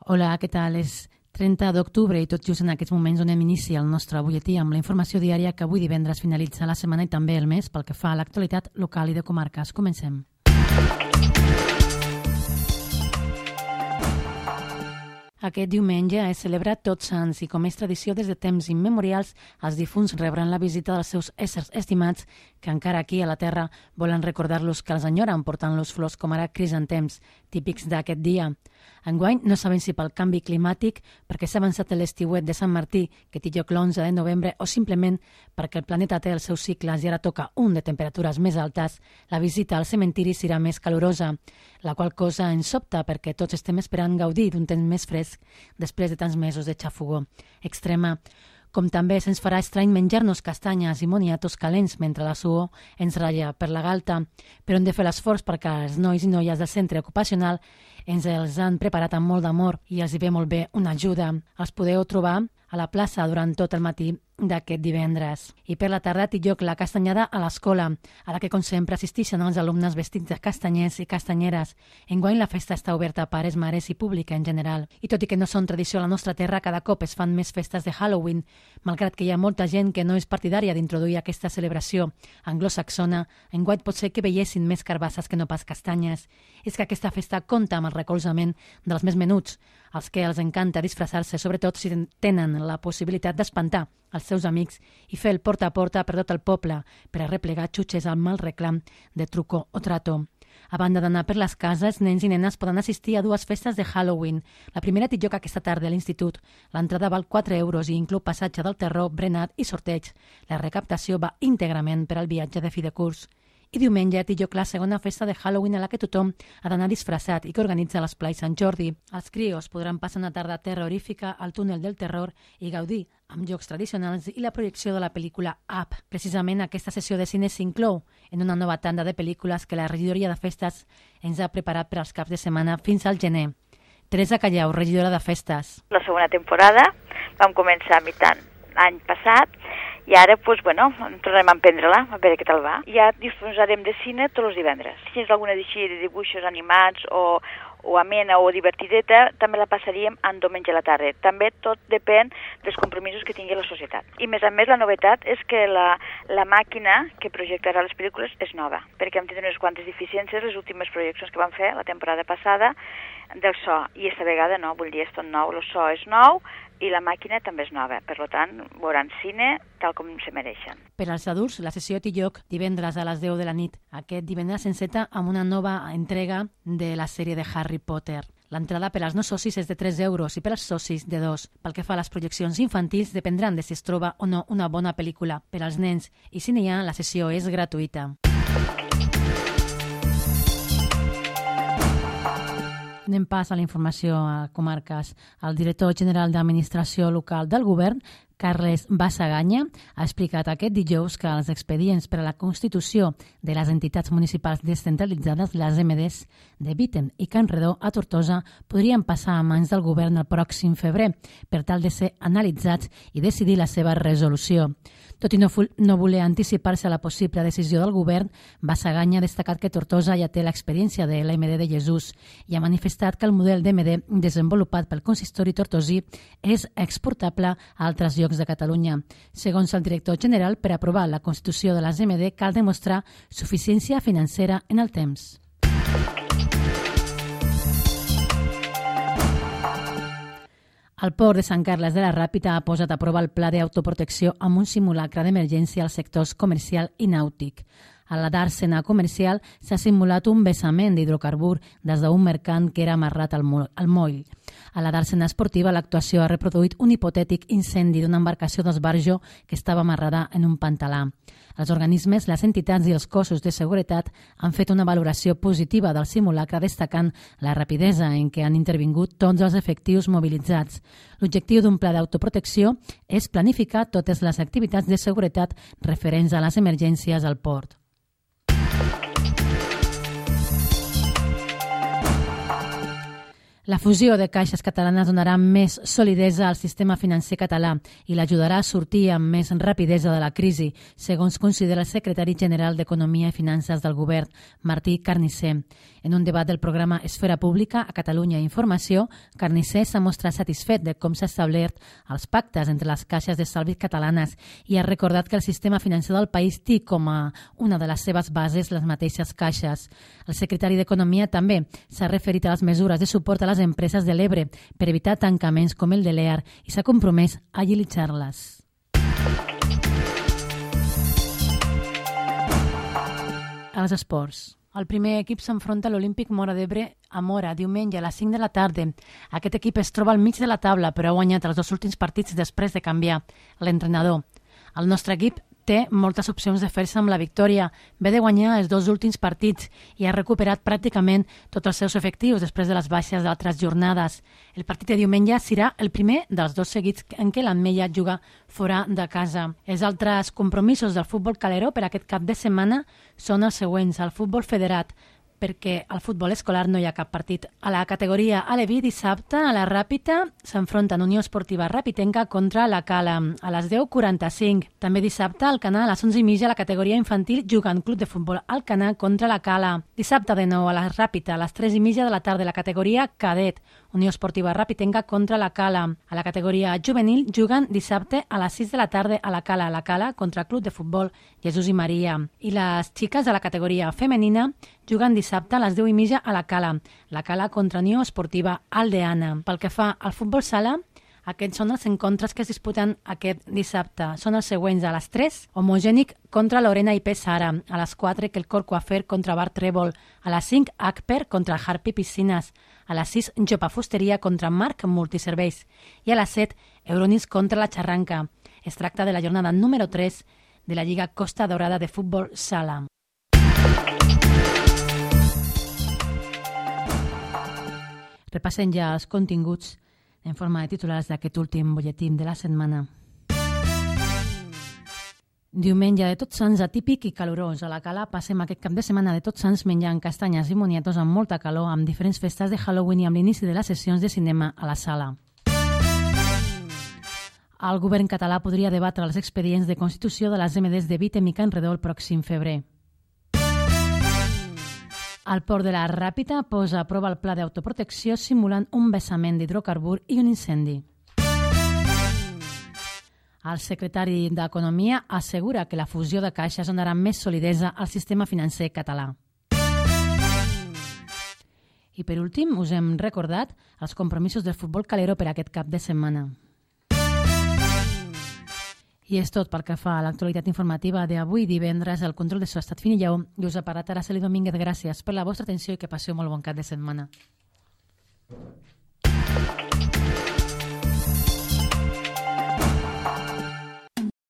Hola, què tal? És 30 d'octubre i tot just en aquests moments donem inici al nostre butlletí amb la informació diària que avui divendres finalitza la setmana i també el mes pel que fa a l'actualitat local i de comarques. Comencem. Aquest diumenge es celebra Tots Sants i, com és tradició des de temps immemorials, els difunts rebran la visita dels seus éssers estimats que encara aquí a la Terra volen recordar-los que els enyoren portant-los flors com ara crisantems, típics d'aquest dia. Enguany no sabem si pel canvi climàtic, perquè s'ha avançat l'estiuet de Sant Martí, que té lloc l'11 de novembre, o simplement perquè el planeta té els seus cicles i ara toca un de temperatures més altes, la visita al cementiri serà més calorosa, la qual cosa ens sobta perquè tots estem esperant gaudir d'un temps més fresc després de tants mesos de xafogor extrema. Com també se'ns farà estrany menjar-nos castanyes i moniatos calents mentre la suor ens ratlla per la galta, però hem de fer l'esforç perquè els nois i noies del centre ocupacional ens els han preparat amb molt d'amor i els hi ve molt bé una ajuda. Els podeu trobar a la plaça durant tot el matí d'aquest divendres. I per la tarda té lloc la castanyada a l'escola, a la que, com sempre, assisteixen els alumnes vestits de castanyers i castanyeres. Enguany la festa està oberta a pares, mares i pública en general. I tot i que no són tradició a la nostra terra, cada cop es fan més festes de Halloween, malgrat que hi ha molta gent que no és partidària d'introduir aquesta celebració anglosaxona. Enguany pot ser que veiessin més carbasses que no pas castanyes. És que aquesta festa compta amb el recolzament dels més menuts, els que els encanta disfressar-se, sobretot si tenen la possibilitat d'espantar els seus amics i fer el porta a porta per tot el poble per a replegar xutxes al mal reclam de truco o trato. A banda d'anar per les cases, nens i nenes poden assistir a dues festes de Halloween. La primera té lloc aquesta tarda a l'institut. L'entrada val 4 euros i inclou passatge del terror, berenat i sorteig. La recaptació va íntegrament per al viatge de fi de curs. I diumenge té lloc la segona festa de Halloween a la que tothom ha d'anar disfressat i que organitza l'Esplai Sant Jordi. Els crios podran passar una tarda terrorífica al túnel del terror i gaudir amb jocs tradicionals i la projecció de la pel·lícula Up. Precisament aquesta sessió de cine s'inclou en una nova tanda de pel·lícules que la regidoria de festes ens ha preparat per als caps de setmana fins al gener. Teresa Callau, regidora de festes. La segona temporada vam començar a mitjà l'any passat i ara, tornem a emprendre-la, a veure què tal va. Ja disposarem de cine tots els divendres. Si tens alguna de dibuixos animats o amena o divertideta, també la passaríem en diumenge a la tarda. També tot depèn dels compromisos que tingui la societat. I més a més, la novetat és que la màquina que projectarà les pel·lícules és nova, perquè hem tingut unes quantes deficiències les últimes projeccions que vam fer la temporada passada del so, i aquesta vegada no, vull dir, és tot nou, el so és nou i la màquina també és nova. Per tant, veuran cine tal com se mereixen. Per als adults, la sessió té lloc divendres a les 10 de la nit. Aquest divendres s'enceta amb una nova entrega de la sèrie de Harry Potter. L'entrada per als no socis és de 3 euros i per als socis de 2. Pel que fa a les projeccions infantils, dependran de si es troba o no una bona pel·lícula. Per als nens i si n'hi ha, la sessió és gratuïta. Anem pas a la informació a comarques. El director general d'Administració Local del Govern, Carles Basaganya, ha explicat aquest dijous que els expedients per a la constitució de les entitats municipals descentralitzades, les EMDs, de Bítem i Can Redó a Tortosa podrien passar a mans del govern el pròxim febrer per tal de ser analitzats i decidir la seva resolució. Tot i no voler anticipar-se a la possible decisió del govern, Basaganya ha destacat que Tortosa ja té l'experiència de l'EMD de Jesús i ha manifestat que el model d'EMD desenvolupat pel consistori tortosí és exportable a altres llocs de Catalunya. Segons el director general, per aprovar la constitució de les EMD cal demostrar suficiència financera en el temps. El Port de Sant Carles de la Ràpita ha posat a prova el pla d'autoprotecció amb un simulacre d'emergència als sectors comercial i nàutic. A la d'Àrsena comercial s'ha simulat un vessament d'hidrocarbur des d'un mercant que era amarrat al moll. A la d'Àrsena esportiva l'actuació ha reproduït un hipotètic incendi d'una embarcació d'esbarjo que estava amarrada en un pantalà. Els organismes, les entitats i els cossos de seguretat han fet una valoració positiva del simulacre destacant la rapidesa en què han intervingut tots els efectius mobilitzats. L'objectiu d'un pla d'autoprotecció és planificar totes les activitats de seguretat referents a les emergències al port. La fusió de caixes catalanes donarà més solidesa al sistema financer català i l'ajudarà a sortir amb més rapidesa de la crisi, segons considera el secretari general d'Economia i Finances del Govern, Martí Carnicer. En un debat del programa Esfera Pública a Catalunya Informació, Carnicer s'ha mostrat satisfet de com s'ha establert els pactes entre les caixes d'estalvi catalanes i ha recordat que el sistema financer del país té com a una de les seves bases les mateixes caixes. El secretari d'Economia també s'ha referit a les mesures de suport a les empreses de l'Ebre per evitar tancaments com el de l'EAR i s'ha compromès a agilitzar-les. Els esports. El primer equip s'enfronta a l'Olímpic Móra d'Ebre a Móra diumenge a les 5 de la tarda. Aquest equip es troba al mig de la taula, però ha guanyat els 2 últims partits després de canviar l'entrenador. El nostre equip té moltes opcions de fer-se amb la victòria. Ve de guanyar els 2 últims partits i ha recuperat pràcticament tots els seus efectius després de les baixes d'altres jornades. El partit de diumenge serà el primer dels 2 seguits en què l'Ametlla juga fora de casa. Els altres compromisos del futbol calero per aquest cap de setmana són els següents. El futbol federat, perquè al futbol escolar no hi ha cap partit. A la categoria Aleví, dissabte, a la Ràpita, s'enfronten Unió Esportiva Rapitenca contra la Cala, a les 10:45. També dissabte, al Canà, a les 11:30, a la categoria infantil, jugant Club de Futbol Alcanar contra la Cala. Dissabte, de nou, a la Ràpita, a les 3:30 de la tarda, a la categoria Cadet, Unió Esportiva Rapitenca contra la Cala. A la categoria juvenil, juguen dissabte a les 6 de la tarda a la Cala contra Club de Futbol Jesús i Maria. I les xiques de la categoria femenina juguen dissabte a les 10:30 a la Cala contra Unió Esportiva Aldeana. Pel que fa al futbol sala, aquests són els encontres que es disputen aquest dissabte. Són els següents: a les 3, Homogènic contra Lorena IP Sara, a les 4, Quelcor Coafer contra Bar Trèvol, a les 5, Acper contra Harpy Piscines, a les 6, Jopa Fusteria contra Marc Multiserveis i a les 7, Euronis contra la Xarranca. Es tracta de la jornada número 3 de la Lliga Costa Daurada de Futbol Sala. Repassem ja els continguts en forma de titulars d'aquest últim butlletí de la setmana. Diumenge de Tots Sants atípic i calorós. A la Cala passem aquest cap de setmana de Tots Sants menjant castanyes i moniatos amb molta calor, amb diferents festes de Halloween i amb l'inici de les sessions de cinema a la sala. El govern català podria debatre els expedients de constitució de les MDs de Vite i Can Redó el pròxim febrer. El port de la Ràpita posa a prova el pla d'autoprotecció simulant un vessament d'hidrocarbur i un incendi. El secretari d'Economia assegura que la fusió de caixes donarà més solidesa al sistema financer català. I per últim, us hem recordat els compromisos del futbol calero per aquest cap de setmana. I és tot pel que fa a l'actualitat informativa d'avui divendres. El control de so ha estat Fini Lleó i us ha parlat Araceli Domínguez. Gràcies per la vostra atenció i que passeu molt bon cap de setmana.